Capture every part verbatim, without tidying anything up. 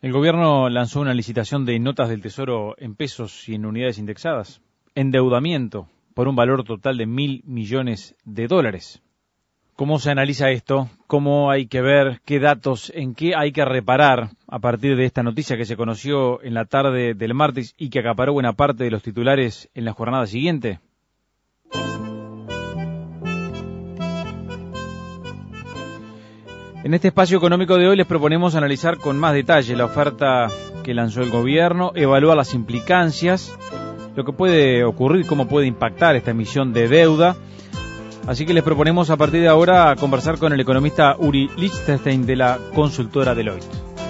El gobierno lanzó una licitación de notas del Tesoro en pesos y en unidades indexadas. Endeudamiento por un valor total de mil millones de dólares. ¿Cómo se analiza esto? ¿Cómo hay que ver qué datos, en qué hay que reparar a partir de esta noticia que se conoció en la tarde del martes y que acaparó buena parte de los titulares en la jornada siguiente? En este espacio económico de hoy les proponemos analizar con más detalle la oferta que lanzó el gobierno, evaluar las implicancias, lo que puede ocurrir, cómo puede impactar esta emisión de deuda. Así que les proponemos a partir de ahora conversar con el economista Uri Lichtenstein de la consultora Deloitte.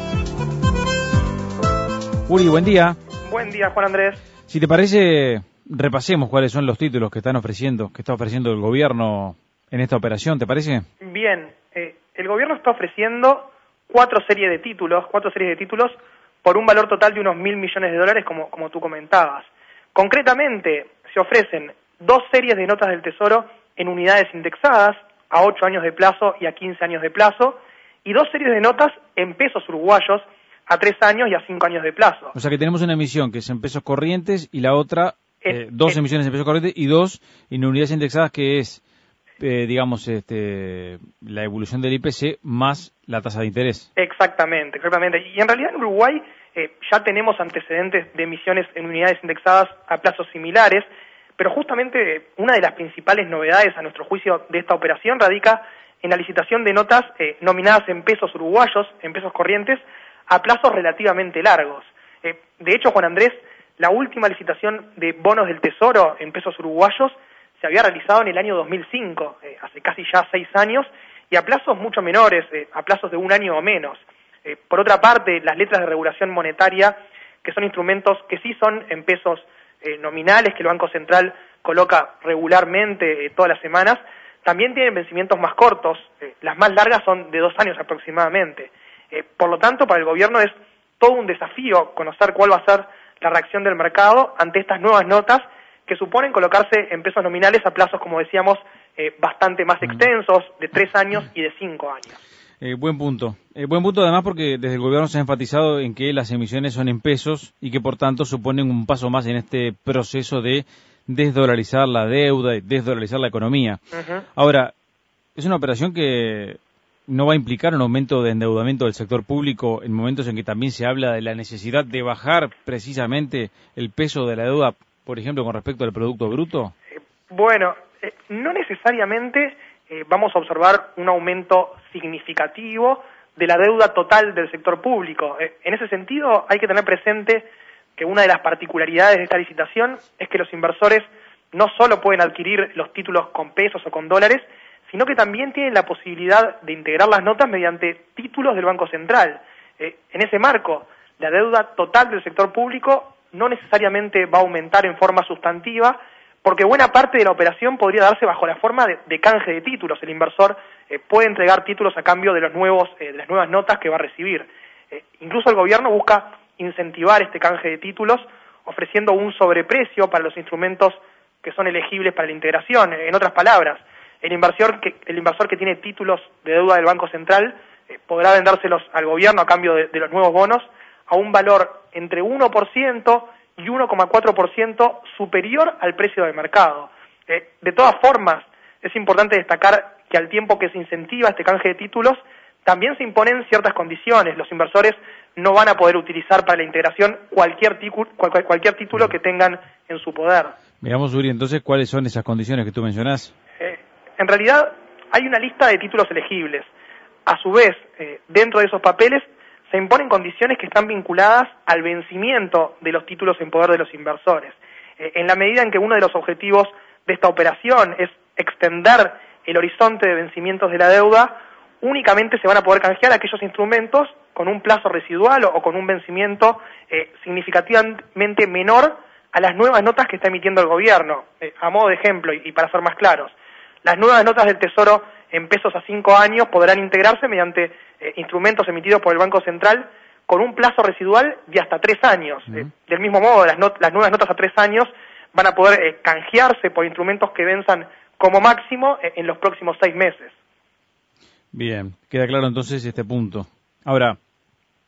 Uri, buen día. Buen día, Juan Andrés. Si te parece, repasemos cuáles son los títulos que están ofreciendo, que está ofreciendo el gobierno en esta operación, ¿te parece? Bien, eh, el gobierno está ofreciendo cuatro series de títulos, cuatro series de títulos por un valor total de unos mil millones de dólares, como, como tú comentabas. Concretamente, se ofrecen dos series de notas del Tesoro en unidades indexadas a ocho años de plazo y a quince años de plazo, y dos series de notas en pesos uruguayos a tres años y a cinco años de plazo. O sea que tenemos una emisión que es en pesos corrientes y la otra, es, eh, dos es, emisiones en pesos corrientes y dos en unidades indexadas, que es, eh, digamos, este, la evolución del I P C más la tasa de interés. Exactamente, exactamente. Y en realidad en Uruguay eh, ya tenemos antecedentes de emisiones en unidades indexadas a plazos similares, pero justamente una de las principales novedades a nuestro juicio de esta operación radica en la licitación de notas eh, nominadas en pesos uruguayos, en pesos corrientes, a plazos relativamente largos. Eh, de hecho, Juan Andrés, la última licitación de bonos del Tesoro en pesos uruguayos se había realizado en el año dos mil cinco, eh, hace casi ya seis años, y a plazos mucho menores, eh, a plazos de un año o menos. Eh, por otra parte, las letras de regulación monetaria, que son instrumentos que sí son en pesos eh, nominales, que el Banco Central coloca regularmente eh, todas las semanas, también tienen vencimientos más cortos, eh, las más largas son de dos años aproximadamente. Eh, por lo tanto, para el gobierno es todo un desafío conocer cuál va a ser la reacción del mercado ante estas nuevas notas que suponen colocarse en pesos nominales a plazos, como decíamos, eh, bastante más extensos, de tres años y de cinco años. Eh, buen punto. Eh, buen punto además porque desde el gobierno se ha enfatizado en que las emisiones son en pesos y que por tanto suponen un paso más en este proceso de desdolarizar la deuda y desdolarizar la economía. Uh-huh. Ahora, es una operación que no va a implicar un aumento de endeudamiento del sector público en momentos en que también se habla de la necesidad de bajar precisamente el peso de la deuda, por ejemplo, con respecto al Producto Bruto. Eh, bueno, eh, no necesariamente eh, vamos a observar un aumento significativo de la deuda total del sector público. Eh, en ese sentido, hay que tener presente que una de las particularidades de esta licitación es que los inversores no solo pueden adquirir los títulos con pesos o con dólares, sino que también tienen la posibilidad de integrar las notas mediante títulos del Banco Central. Eh, en ese marco, la deuda total del sector público no necesariamente va a aumentar en forma sustantiva, porque buena parte de la operación podría darse bajo la forma de, de canje de títulos. El inversor eh, puede entregar títulos a cambio de los nuevos, eh, de las nuevas notas que va a recibir. Eh, incluso el gobierno busca incentivar este canje de títulos, ofreciendo un sobreprecio para los instrumentos que son elegibles para la integración. En otras palabras, el inversor que, el inversor que tiene títulos de deuda del Banco Central eh, podrá vendérselos al gobierno a cambio de, de los nuevos bonos a un valor entre uno por ciento y uno coma cuatro por ciento superior al precio del mercado. Eh, de todas formas, es importante destacar que al tiempo que se incentiva este canje de títulos, también se imponen ciertas condiciones. Los inversores no van a poder utilizar para la integración cualquier, ticu- cual, cualquier título que tengan en su poder. Veamos, Uri, entonces, ¿cuáles son esas condiciones que tú mencionás? Eh, en realidad, hay una lista de títulos elegibles. A su vez, eh, dentro de esos papeles, se imponen condiciones que están vinculadas al vencimiento de los títulos en poder de los inversores. Eh, en la medida en que uno de los objetivos de esta operación es extender el horizonte de vencimientos de la deuda, únicamente se van a poder canjear aquellos instrumentos con un plazo residual o, o con un vencimiento eh, significativamente menor a las nuevas notas que está emitiendo el gobierno. Eh, a modo de ejemplo, y, y para ser más claros, las nuevas notas del Tesoro en pesos a cinco años podrán integrarse mediante eh, instrumentos emitidos por el Banco Central con un plazo residual de hasta tres años. Uh-huh. Eh, del mismo modo, las, not- las nuevas notas a tres años van a poder eh, canjearse por instrumentos que venzan como máximo eh, en los próximos seis meses. Bien, queda claro entonces este punto. Ahora,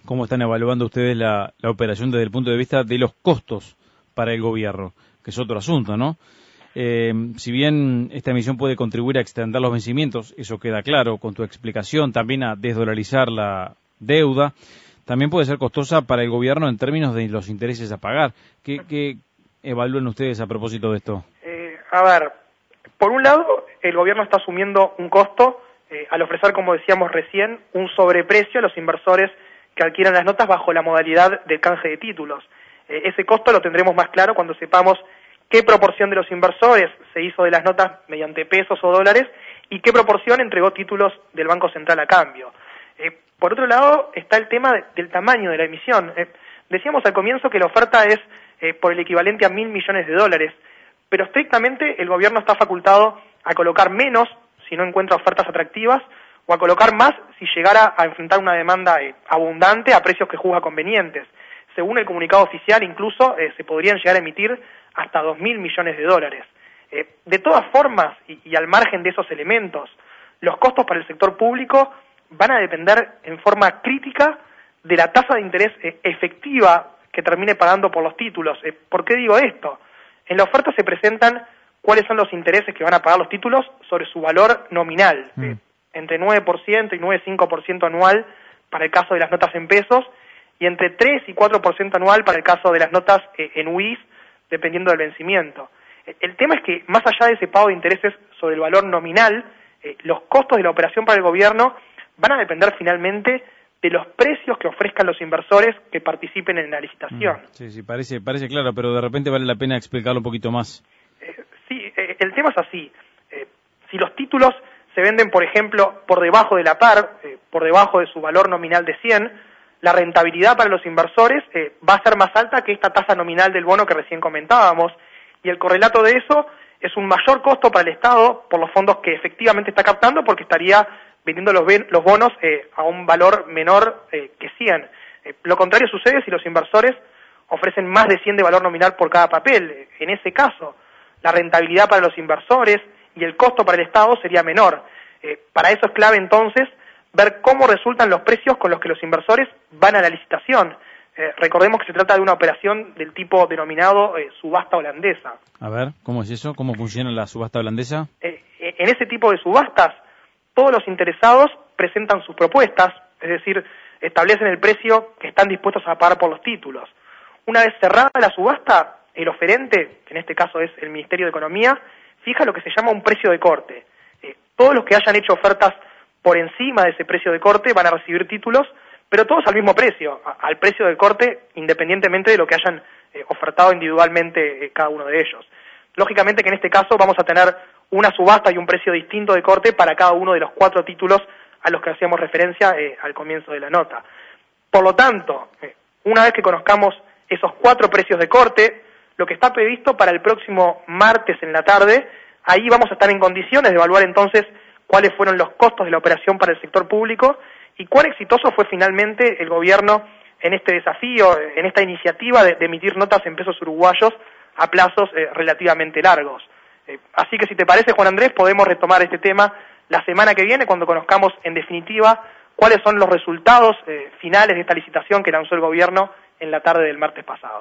¿Cómo están evaluando ustedes la, la operación desde el punto de vista de los costos para el gobierno? Que es otro asunto, ¿no? Eh, si bien esta emisión puede contribuir a extender los vencimientos, eso queda claro con tu explicación, también a desdolarizar la deuda, también puede ser costosa para el gobierno en términos de los intereses a pagar. ¿Qué, qué evalúan ustedes a propósito de esto? Eh, a ver, por un lado, el gobierno está asumiendo un costo eh, al ofrecer, como decíamos recién, un sobreprecio a los inversores que adquieran las notas bajo la modalidad de canje de títulos. Eh, ese costo lo tendremos más claro cuando sepamos qué proporción de los inversores se hizo de las notas mediante pesos o dólares y qué proporción entregó títulos del Banco Central a cambio. Eh, por otro lado, está el tema de, del tamaño de la emisión. Eh, decíamos al comienzo que la oferta es eh, por el equivalente a mil millones de dólares, pero estrictamente el gobierno está facultado a colocar menos si no encuentra ofertas atractivas o a colocar más si llegara a enfrentar una demanda eh, abundante a precios que juzga convenientes. Según el comunicado oficial, incluso eh, se podrían llegar a emitir hasta dos mil millones de dólares. Eh, de todas formas, y, y al margen de esos elementos, los costos para el sector público van a depender en forma crítica de la tasa de interés eh, efectiva que termine pagando por los títulos. Eh, ¿Por qué digo esto? En la oferta se presentan cuáles son los intereses que van a pagar los títulos sobre su valor nominal, mm. eh, entre nueve por ciento y nueve coma cinco por ciento anual para el caso de las notas en pesos, y entre tres y cuatro por ciento anual para el caso de las notas eh, en U I S, dependiendo del vencimiento. El tema es que, más allá de ese pago de intereses sobre el valor nominal, eh, los costos de la operación para el gobierno van a depender finalmente de los precios que ofrezcan los inversores que participen en la licitación. Mm, sí, sí, parece, parece claro, pero de repente vale la pena explicarlo un poquito más. Eh, sí, eh, el tema es así. Eh, si los títulos se venden, por ejemplo, por debajo de la par, eh, por debajo de su valor nominal de cien, la rentabilidad para los inversores eh, va a ser más alta que esta tasa nominal del bono que recién comentábamos, y el correlato de eso es un mayor costo para el Estado por los fondos que efectivamente está captando, porque estaría vendiendo los, los bonos eh, a un valor menor eh, que cien. Eh, lo contrario sucede si los inversores ofrecen más de cien de valor nominal por cada papel. En ese caso, la rentabilidad para los inversores y el costo para el Estado sería menor. Eh, para eso es clave entonces ver cómo resultan los precios con los que los inversores van a la licitación. Eh, recordemos que se trata de una operación del tipo denominado eh, subasta holandesa. A ver, ¿cómo es eso? ¿Cómo funciona la subasta holandesa? Eh, en ese tipo de subastas, todos los interesados presentan sus propuestas, es decir, establecen el precio que están dispuestos a pagar por los títulos. Una vez cerrada la subasta, el oferente, que en este caso es el Ministerio de Economía, fija lo que se llama un precio de corte. Eh, todos los que hayan hecho ofertas por encima de ese precio de corte van a recibir títulos, pero todos al mismo precio, a, al precio de corte, independientemente de lo que hayan eh, ofertado individualmente eh, cada uno de ellos. Lógicamente que en este caso vamos a tener una subasta y un precio distinto de corte para cada uno de los cuatro títulos a los que hacíamos referencia eh, al comienzo de la nota. Por lo tanto, eh, una vez que conozcamos esos cuatro precios de corte, lo que está previsto para el próximo martes en la tarde, ahí vamos a estar en condiciones de evaluar entonces cuáles fueron los costos de la operación para el sector público y cuán exitoso fue finalmente el gobierno en este desafío, en esta iniciativa de, de emitir notas en pesos uruguayos a plazos eh, relativamente largos. Eh, así que si te parece, Juan Andrés, podemos retomar este tema la semana que viene cuando conozcamos en definitiva cuáles son los resultados eh, finales de esta licitación que lanzó el gobierno en la tarde del martes pasado.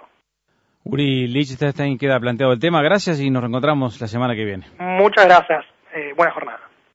Uri Lichtenstein, queda planteado el tema. Gracias y nos reencontramos la semana que viene. Muchas gracias. Eh, buena jornada.